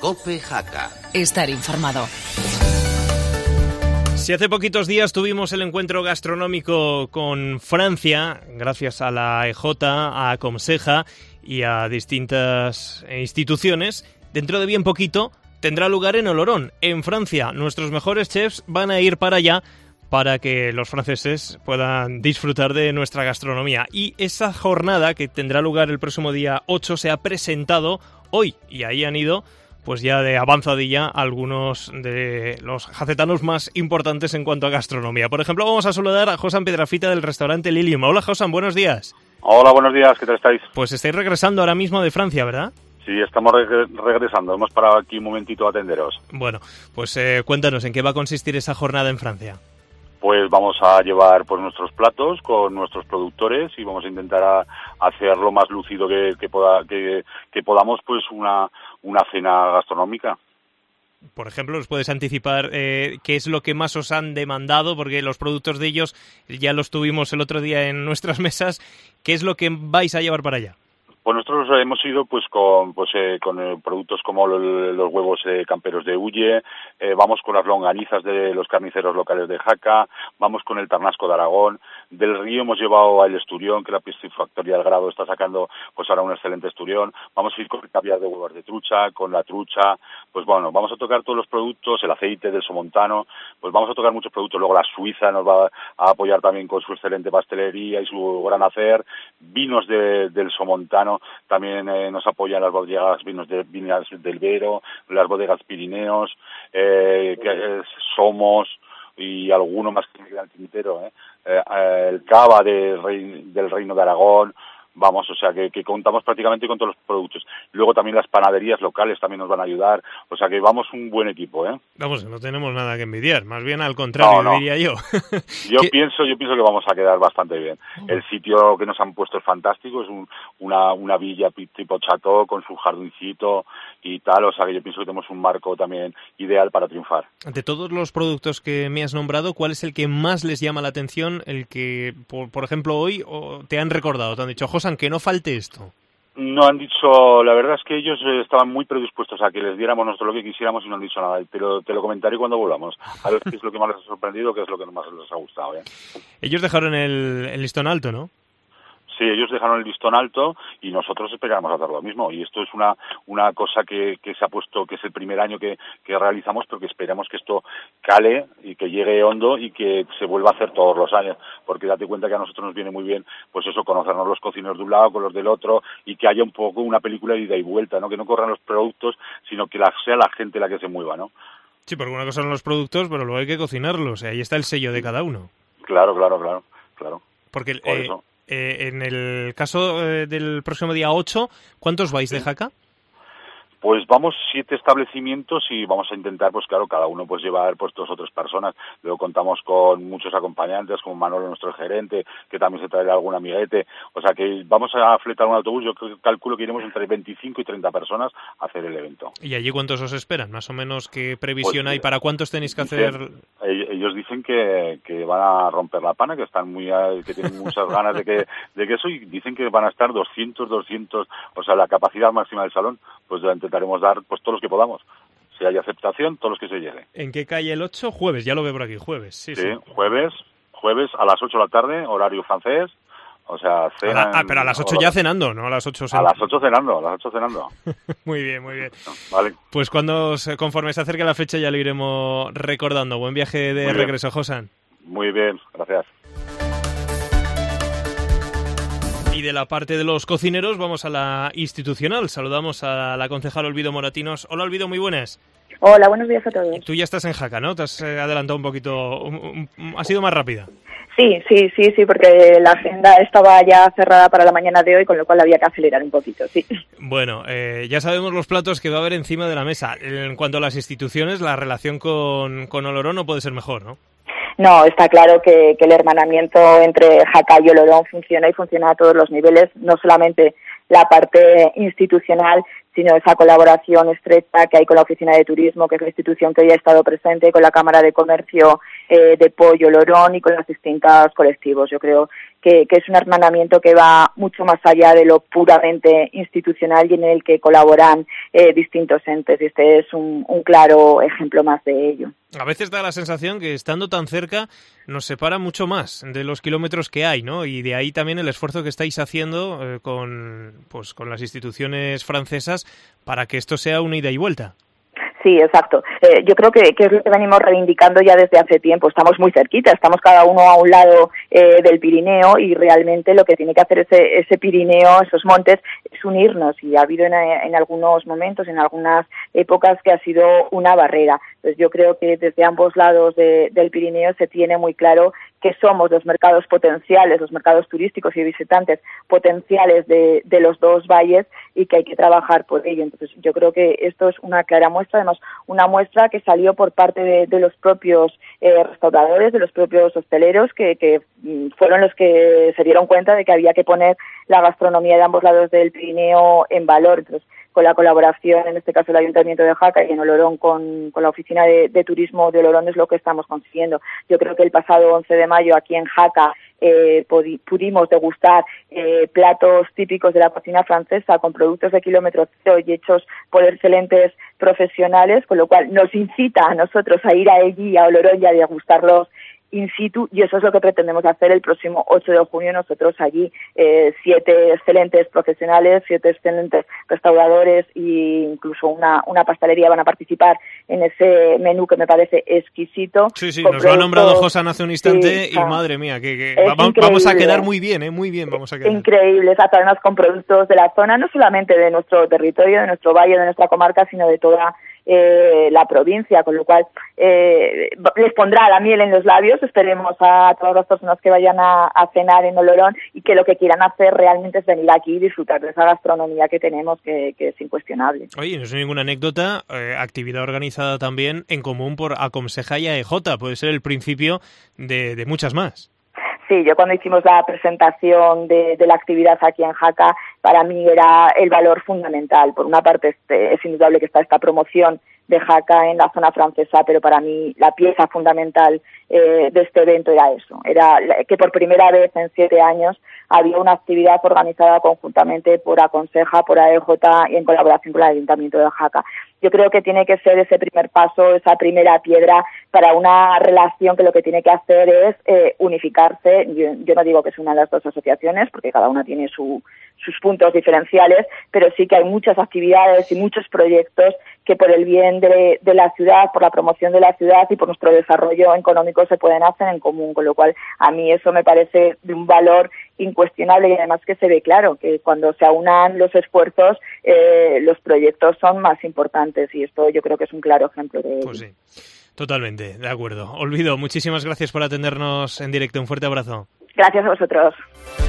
COPE Jaca. Estar informado. Si hace poquitos días tuvimos el encuentro gastronómico con Francia, gracias a la EJ, a Comseja y a distintas instituciones, dentro de bien poquito tendrá lugar en Oloron, en Francia. Nuestros mejores chefs van a ir para allá para que los franceses puedan disfrutar de nuestra gastronomía. Y esa jornada, que tendrá lugar el próximo día 8, se ha presentado hoy, y ahí han ido pues ya de avanzadilla algunos de los jacetanos más importantes en cuanto a gastronomía. Por ejemplo, vamos a saludar a Josan Piedrafita del restaurante Lilium. Hola, Josan, buenos días. Hola, buenos días, ¿qué tal estáis? Pues estáis regresando ahora mismo de Francia, ¿verdad? Sí, estamos regresando, hemos parado aquí un momentito a atenderos. Bueno, pues cuéntanos, ¿en qué va a consistir esa jornada en Francia? Pues vamos a llevar pues nuestros platos con nuestros productores y vamos a intentar hacer lo más lúcido que podamos, pues una cena gastronómica. Por ejemplo, ¿nos puedes anticipar qué es lo que más os han demandado? Porque los productos de ellos ya los tuvimos el otro día en nuestras mesas. ¿Qué es lo que vais a llevar para allá? Pues nosotros hemos ido pues con productos como los huevos camperos de Hulle, vamos con las longanizas de los carniceros locales de Jaca, vamos con el ternasco de Aragón. Del Río hemos llevado al esturión, que la piscifactoría del Grado está sacando pues ahora un excelente esturión. Vamos a ir con el caviar de huevos de trucha, con la trucha. Pues bueno, vamos a tocar todos los productos, el aceite del somontano, pues vamos a tocar muchos productos. Luego la Suiza nos va a apoyar también con su excelente pastelería y su gran hacer. Vinos del somontano también nos apoyan las bodegas vinas del Vero, las bodegas Pirineos, Somos y alguno más que me queda al tintero, el Cava del Reino de Aragón. Vamos, o sea que contamos prácticamente con todos los productos. Luego también las panaderías locales también nos van a ayudar. O sea que vamos un buen equipo, ¿eh? Vamos, no tenemos nada que envidiar. Más bien al contrario, diría yo. Yo pienso que vamos a quedar bastante bien. El sitio que nos han puesto es fantástico. Es una villa tipo chateau con su jardincito y tal. O sea que yo pienso que tenemos un marco también ideal para triunfar. De todos los productos que me has nombrado, ¿cuál es el que más les llama la atención? El que, por ejemplo, hoy te han recordado, te han dicho, Josan, que no falte esto. No han dicho, la verdad es que ellos estaban muy predispuestos a que les diéramos nosotros lo que quisiéramos y no han dicho nada, pero te lo comentaré cuando volvamos. A ver qué es lo que más les ha sorprendido, qué es lo que más les ha gustado. Ellos dejaron el listón alto, ¿no? Sí, ellos dejaron el listón alto y nosotros esperamos hacer lo mismo. Y esto es una cosa que se ha puesto, que es el primer año que realizamos, pero que esperamos que esto cale y que llegue hondo y que se vuelva a hacer todos los años. Porque date cuenta que a nosotros nos viene muy bien, pues eso, conocernos los cocineros de un lado con los del otro y que haya un poco una película de ida y vuelta, ¿no? Que no corran los productos, sino que sea la gente la que se mueva, ¿no? Sí, porque una cosa son los productos, pero luego hay que cocinarlos. Ahí está el sello de cada uno. Claro. Porque por eso. En el caso del próximo día 8, ¿cuántos vais de Jaca? Pues vamos 7 establecimientos y vamos a intentar, pues claro, cada uno pues llevar pues 2 o 3 personas. Luego contamos con muchos acompañantes, como Manolo, nuestro gerente, que también se traerá algún amiguete. O sea que vamos a fletar un autobús, yo calculo que iremos entre 25 y 30 personas a hacer el evento. ¿Y allí cuántos os esperan? Más o menos, ¿qué previsión hay? ¿Para cuántos tenéis que hacer? Ellos dicen que van a romper la pana, que están que tienen muchas ganas de que eso, y dicen que van a estar 200, o sea, la capacidad máxima del salón, pues intentaremos dar pues todos los que podamos. Si hay aceptación, todos los que se llegue. ¿En qué calle el 8? Jueves, ya lo veo por aquí, jueves. Sí. Jueves a las 8 de la tarde, horario francés. O sea, cenan... pero a las 8 ya cenando, ¿no? A las 8 cenando. A las 8 cenando. Muy bien. Vale. Pues conforme se acerque la fecha ya lo iremos recordando. Buen viaje de regreso, Josan. Muy bien, gracias. Y de la parte de los cocineros vamos a la institucional. Saludamos a la concejal Olvido Moratinos. Hola, Olvido, muy buenas. Hola, buenos días a todos. Tú ya estás en Jaca, ¿no? Te has adelantado un poquito, ha sido más rápida. Sí, porque la agenda estaba ya cerrada para la mañana de hoy, con lo cual había que acelerar un poquito, sí. Bueno, ya sabemos los platos que va a haber encima de la mesa. En cuanto a las instituciones, la relación con Oloron no puede ser mejor, ¿no? No, está claro que el hermanamiento entre Jaca y Oloron funciona y funciona a todos los niveles, no solamente la parte institucional, sino esa colaboración estrecha que hay con la Oficina de Turismo, que es la institución que hoy ha estado presente, con la Cámara de Comercio de Pollo, Lorón y con los distintos colectivos. Yo creo que es un hermanamiento que va mucho más allá de lo puramente institucional y en el que colaboran distintos entes. Y este es un claro ejemplo más de ello. A veces da la sensación que estando tan cerca nos separa mucho más de los kilómetros que hay, ¿no? Y de ahí también el esfuerzo que estáis haciendo con las instituciones francesas para que esto sea una ida y vuelta. Sí, exacto. Yo creo que es lo que venimos reivindicando ya desde hace tiempo. Estamos muy cerquita, estamos cada uno a un lado del Pirineo y realmente lo que tiene que hacer ese Pirineo, esos montes, es unirnos. Y ha habido en algunos momentos, en algunas épocas, que ha sido una barrera. Entonces yo creo que desde ambos lados del Pirineo se tiene muy claro que somos los mercados potenciales, los mercados turísticos y visitantes potenciales de los dos valles y que hay que trabajar por ello. Entonces yo creo que esto es una clara muestra, además una muestra que salió por parte de los propios restauradores, de los propios hosteleros, que fueron los que se dieron cuenta de que había que poner la gastronomía de ambos lados del Pirineo en valor. Entonces, con la colaboración, en este caso el Ayuntamiento de Jaca y en Olorón con la Oficina de Turismo de Olorón, es lo que estamos consiguiendo. Yo creo que el pasado 11 de mayo aquí en Jaca pudimos degustar platos típicos de la cocina francesa con productos de kilómetro cero y hechos por excelentes profesionales, con lo cual nos incita a nosotros a ir allí, a Olorón, y a degustarlos in situ, y eso es lo que pretendemos hacer el próximo 8 de junio nosotros allí. 7 excelentes profesionales, 7 excelentes restauradores e incluso una pastelería van a participar en ese menú que me parece exquisito. Sí, nos lo ha nombrado Josan hace un instante, sí, y madre mía, que vamos a quedar muy bien, muy bien vamos a quedar. Increíbles, además con productos de la zona, no solamente de nuestro territorio, de nuestro valle, de nuestra comarca, sino de toda la provincia, con lo cual les pondrá la miel en los labios. Esperemos a todas las personas que vayan a cenar en Olorón y que lo que quieran hacer realmente es venir aquí y disfrutar de esa gastronomía que tenemos, que es incuestionable. Oye, no es ninguna anécdota, actividad organizada también en común por Acomseja y AEJ, puede ser el principio de muchas más. Sí, yo cuando hicimos la presentación de la actividad aquí en Jaca, para mí era el valor fundamental. Por una parte es indudable que está esta promoción de Jaca en la zona francesa, pero para mí la pieza fundamental de este evento era eso, era que por primera vez en 7 años había una actividad organizada conjuntamente por Aconseja, por AEJ y en colaboración con el Ayuntamiento de Jaca. Yo creo que tiene que ser ese primer paso, esa primera piedra para una relación que lo que tiene que hacer es unificarse. Yo no digo que es una de las dos asociaciones, porque cada una tiene sus puntos diferenciales, pero sí que hay muchas actividades y muchos proyectos que por el bien de la ciudad, por la promoción de la ciudad y por nuestro desarrollo económico se pueden hacer en común, con lo cual a mí eso me parece de un valor incuestionable y además que se ve claro que cuando se aunan los esfuerzos los proyectos son más importantes y esto yo creo que es un claro ejemplo de ello. Pues sí, totalmente, de acuerdo. Olvido, muchísimas gracias por atendernos en directo, un fuerte abrazo. Gracias a vosotros.